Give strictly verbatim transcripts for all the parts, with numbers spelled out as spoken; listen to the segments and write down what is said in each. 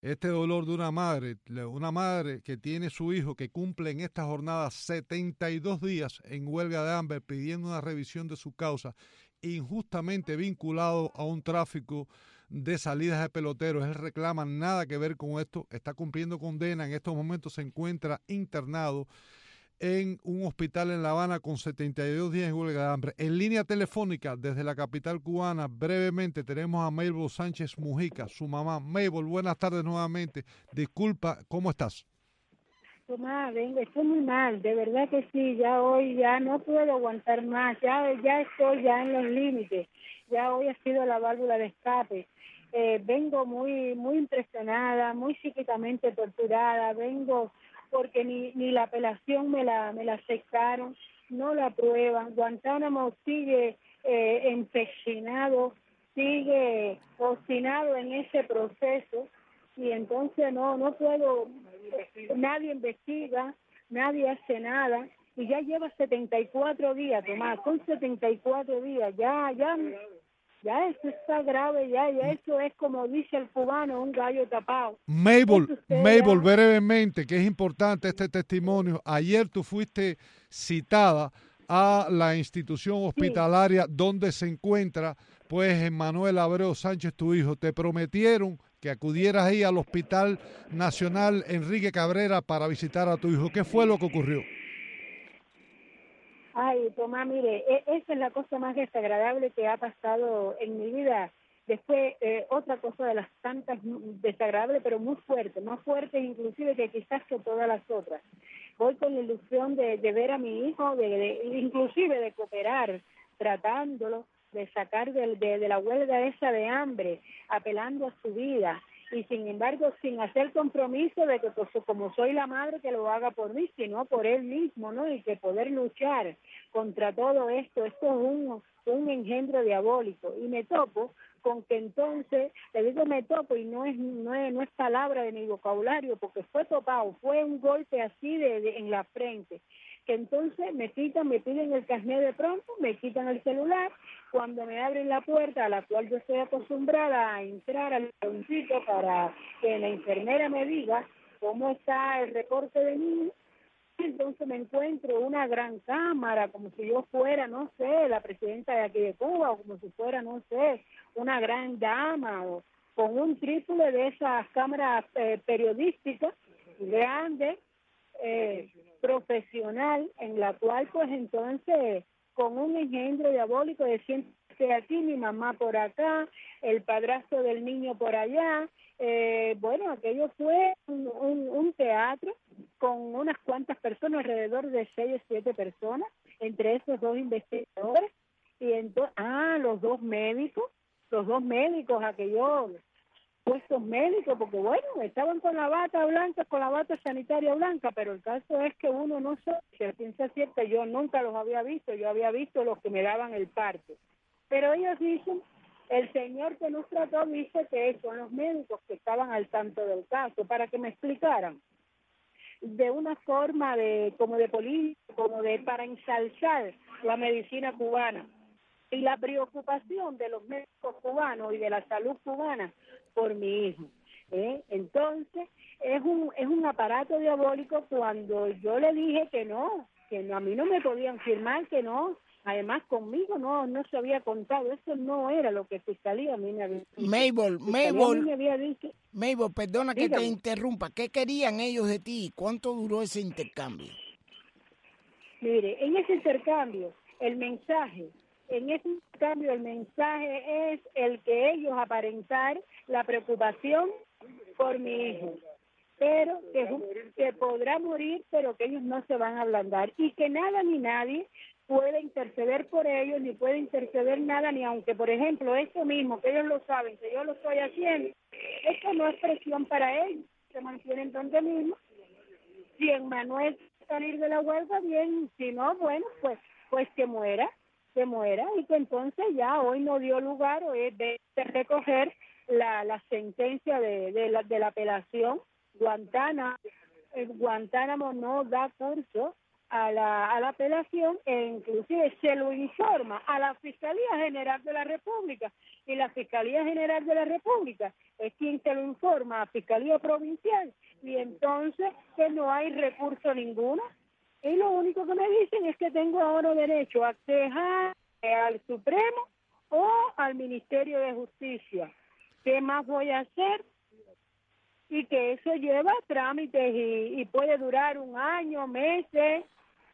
este dolor de una madre, una madre que tiene su hijo que cumple en esta jornada setenta y dos días en huelga de hambre pidiendo una revisión de su causa, injustamente vinculado a un tráfico de salidas de peloteros. Él reclama nada que ver con esto, está cumpliendo condena, en estos momentos se encuentra internado en un hospital en La Habana con setenta y dos días en huelga de hambre. En línea telefónica desde la capital cubana, brevemente tenemos a Mabel Sánchez Mujica, su mamá. Mabel, buenas tardes nuevamente. Disculpa, ¿cómo estás? Tomás, venga, estoy muy mal, de verdad que sí, ya hoy ya no puedo aguantar más, ya ya estoy ya en los límites, ya hoy ha sido la válvula de escape. Eh, vengo muy muy impresionada, muy psíquicamente torturada, vengo porque ni ni la apelación me la me la aceptaron, no la aprueban. Guantánamo sigue eh, empecinado, sigue obstinado en ese proceso y entonces no no puedo, nadie investiga, nadie hace nada y ya lleva setenta y cuatro días, Tomás, son setenta y cuatro días, ya ya ya eso está grave, ya ya eso es como dice el cubano, un gallo tapado. Mabel, Eso usted Mabel, ya, brevemente, que es importante este testimonio. Ayer tú fuiste citada a la institución sí. hospitalaria donde se encuentra, pues, Manuel Abreu Sánchez, tu hijo. Te prometieron que acudieras ahí al Hospital Nacional Enrique Cabrera para visitar a tu hijo. ¿Qué fue lo que ocurrió? Ay, Tomás, mire, e- esa es la cosa más desagradable que ha pasado en mi vida. Después, eh, otra cosa de las tantas mm, desagradables, pero muy fuerte, más fuerte inclusive que quizás que todas las otras. Voy con la ilusión de, de ver a mi hijo, de, de- inclusive de cooperar, tratándolo, de sacar del- de, de la huelga esa de hambre, apelando a su vida. Y sin embargo, sin hacer compromiso de que pues, como soy la madre que lo haga por mí, sino por él mismo, ¿no? Y que poder luchar contra todo esto, esto es un, un engendro diabólico. Y me topo con que entonces, le digo me topo y no es, no es, no es palabra de mi vocabulario, porque fue topado, fue un golpe así de, de en la frente, que entonces me quitan, me piden el carnet de pronto, me quitan el celular, cuando me abren la puerta a la cual yo estoy acostumbrada a entrar al sitio para que la enfermera me diga cómo está el recorte de mí, entonces me encuentro una gran cámara, como si yo fuera, no sé, la presidenta de aquí de Cuba, o como si fuera, no sé, una gran dama, o con un trípode de esas cámaras eh, periodísticas grandes, eh, profesional, en la cual pues entonces con un engendro diabólico de siéntate aquí, mi mamá por acá, el padrastro del niño por allá, eh, bueno, aquello fue un, un, un teatro con unas cuantas personas, alrededor de seis o siete personas, entre esos dos investigadores, y entonces, ah, los dos médicos, los dos médicos, aquellos puestos médicos, porque bueno, estaban con la bata blanca, con la bata sanitaria blanca, pero el caso es que uno no sabe, si la ciencia es cierta, yo nunca los había visto, yo había visto los que me daban el parte. Pero ellos dicen, el señor que nos trató dice que son los médicos que estaban al tanto del caso, para que me explicaran de una forma de como de política, como de para ensalzar la medicina cubana y la preocupación de los médicos cubanos y de la salud cubana por mi hijo. ¿eh? Entonces, es un es un aparato diabólico cuando yo le dije que no, que no, a mí no me podían firmar, que no, además conmigo no no se había contado, eso no era lo que Fiscalía a mí me había dicho. Mabel, Fiscalía a mí Mabel, me había dicho, Mabel, perdona que te dígame, interrumpa. ¿Qué querían ellos de ti? ¿Cuánto duró ese intercambio? mire, en ese intercambio, el mensaje, en ese intercambio el mensaje es el que ellos aparentar la preocupación por mi hijo, pero que, que podrá morir, pero que ellos no se van a ablandar y que nada ni nadie puede interceder por ellos, ni puede interceder nada, ni aunque, por ejemplo, esto mismo, que ellos lo saben, que yo lo estoy haciendo, esto no es presión para ellos, se mantienen donde mismo. Si en Manuel salir de la huelga, bien, si no, bueno, pues pues que muera, que muera, y que entonces ya hoy no dio lugar, hoy es de, de recoger la, la sentencia de, de, la, de la apelación. Guantánamo, el Guantánamo no da curso a la, a la apelación e inclusive se lo informa a la Fiscalía General de la República, y la Fiscalía General de la República es quien se lo informa a Fiscalía Provincial, y entonces que no hay recurso ninguno, y lo único que me dicen es que tengo ahora derecho a quejar al Supremo o al Ministerio de Justicia. ¿Qué más voy a hacer? Y que eso lleva trámites y, y puede durar un año, meses.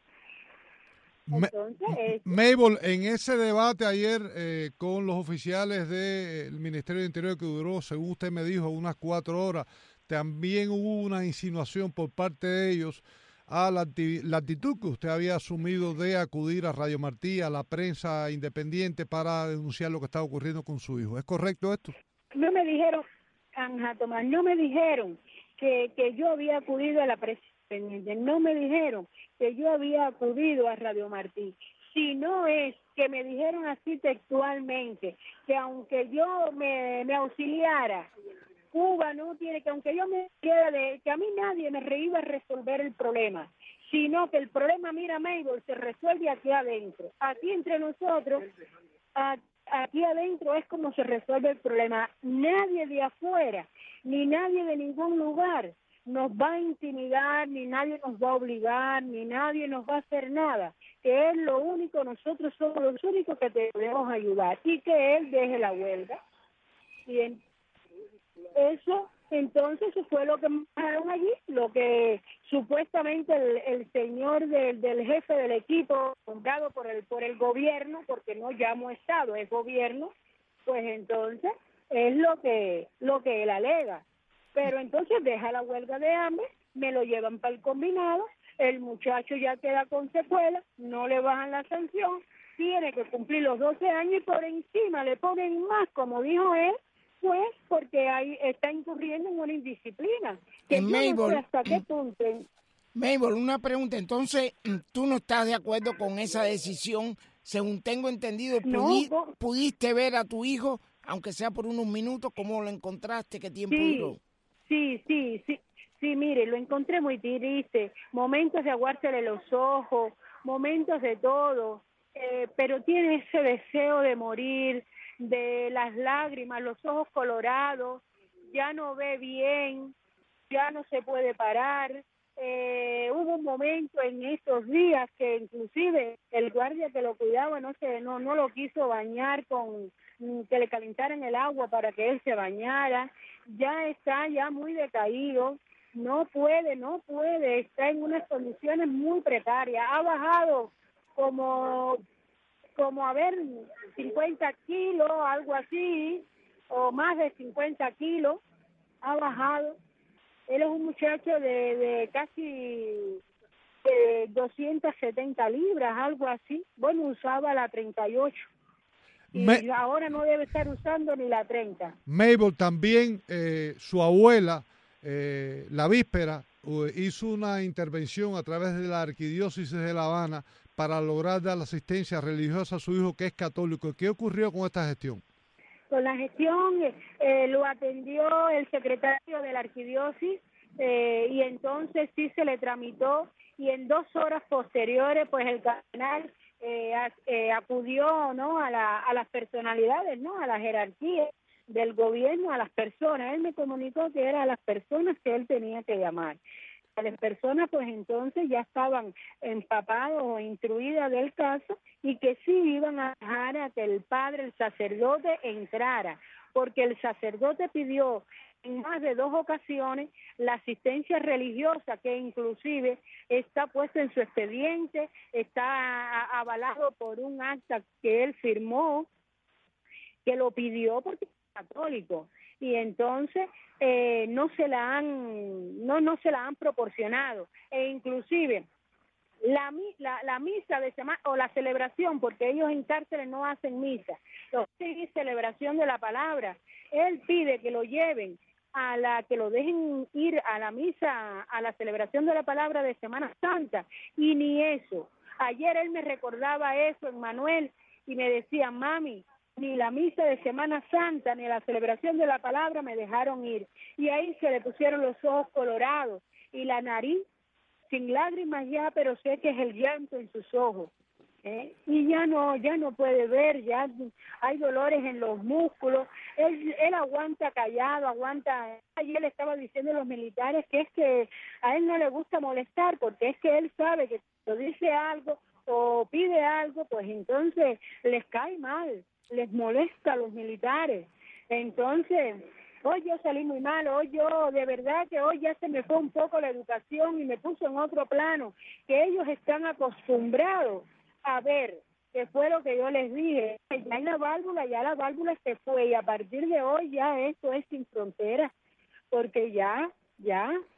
Entonces, es... Mabel, en ese debate ayer eh, con los oficiales del Ministerio de Interior, que duró, según usted me dijo, unas cuatro horas, también hubo una insinuación por parte de ellos a la, la actitud que usted había asumido de acudir a Radio Martí, a la prensa independiente, para denunciar lo que estaba ocurriendo con su hijo. ¿Es correcto esto? No me dijeron, Anja Tomás, no me dijeron que, que yo había acudido a la prensa independiente, no me dijeron que yo había acudido a Radio Martí, sino es que me dijeron así textualmente, que aunque yo me, me auxiliara, Cuba no tiene que, aunque yo me quede, que a mí nadie me iba a resolver el problema, sino que el problema, mira, Mabel, se resuelve aquí adentro, aquí entre nosotros, aquí, aquí adentro es como se resuelve el problema. Nadie de afuera, ni nadie de ningún lugar nos va a intimidar, ni nadie nos va a obligar, ni nadie nos va a hacer nada, que es lo único, nosotros somos los únicos que te podemos ayudar, y que él deje la huelga. Y en eso, entonces, eso fue lo que me dejaron allí, lo que supuestamente el, el señor del, del jefe del equipo, nombrado por el por el gobierno, porque no llamo Estado, es gobierno, pues entonces es lo que lo que él alega. Pero entonces deja la huelga de hambre, me lo llevan para el combinado, el muchacho ya queda con secuela, no le bajan la sanción, tiene que cumplir los doce años y por encima le ponen más, como dijo él, pues porque ahí está incurriendo en una indisciplina. Que en yo Mabel, no sé hasta qué punto. Mabel, una pregunta. Entonces, ¿tú no estás de acuerdo con esa decisión? Según tengo entendido, no, pudi no. ¿pudiste ver a tu hijo, aunque sea por unos minutos? ¿Cómo lo encontraste? ¿Qué tiempo sí, duró? Sí, sí, sí. Sí, mire, lo encontré muy triste. Momentos de aguársele los ojos, momentos de todo. Eh, pero tiene ese deseo de morir, de las lágrimas, los ojos colorados, ya no ve bien, ya no se puede parar. Eh, hubo un momento en estos días que inclusive el guardia que lo cuidaba no se no no lo quiso bañar con que le calentaran el agua para que él se bañara. Ya está ya muy decaído, no puede, no puede, está en unas condiciones muy precarias. Ha bajado como como a ver cincuenta kilos, algo así, o más de cincuenta kilos, ha bajado. Él es un muchacho de, de casi de doscientas setenta libras, algo así. Bueno, usaba la treinta y ocho. Y Me... ahora no debe estar usando ni la treinta. Mabel, también eh, su abuela, eh, la víspera, hizo una intervención a través de la Arquidiócesis de La Habana para lograr dar la asistencia religiosa a su hijo, que es católico. ¿Qué ocurrió con esta gestión? Con la gestión eh, lo atendió el secretario de la arquidiócesis eh, y entonces sí se le tramitó, y en dos horas posteriores pues el cardenal eh, eh, acudió, ¿no?, a, la, a las personalidades, ¿no?, a la jerarquía del gobierno, a las personas. Él me comunicó que eran las personas que él tenía que llamar. Las personas pues entonces ya estaban empapados o instruidas del caso, y que sí iban a dejar a que el padre, el sacerdote, entrara, porque el sacerdote pidió en más de dos ocasiones la asistencia religiosa, que inclusive está puesta en su expediente, está avalado por un acta que él firmó, que lo pidió porque es católico. Y entonces eh, no se la han no no se la han proporcionado, e inclusive la la, la misa de semana o la celebración, porque ellos en cárceles no hacen misa, lo hacen es celebración de la palabra. Él pide que lo lleven a la que lo dejen ir a la misa, a la celebración de la palabra de Semana Santa, y ni eso. Ayer él me recordaba eso, Emmanuel, y me decía: mami, ni la misa de Semana Santa, ni la celebración de la palabra me dejaron ir. Y ahí se le pusieron los ojos colorados y la nariz sin lágrimas ya, pero sé que es el llanto en sus ojos. ¿eh? Y ya no, ya no puede ver, ya hay dolores en los músculos, él, él aguanta callado, aguanta, y él estaba diciendo a los militares que es que a él no le gusta molestar, porque es que él sabe que cuando dice algo o pide algo, pues entonces les cae mal, les molesta a los militares. Entonces, hoy yo salí muy mal, hoy yo, de verdad que hoy ya se me fue un poco la educación y me puso en otro plano, que ellos están acostumbrados a ver, que fue lo que yo les dije, ya en la válvula, ya la válvula se fue y a partir de hoy ya esto es sin fronteras, porque ya, ya,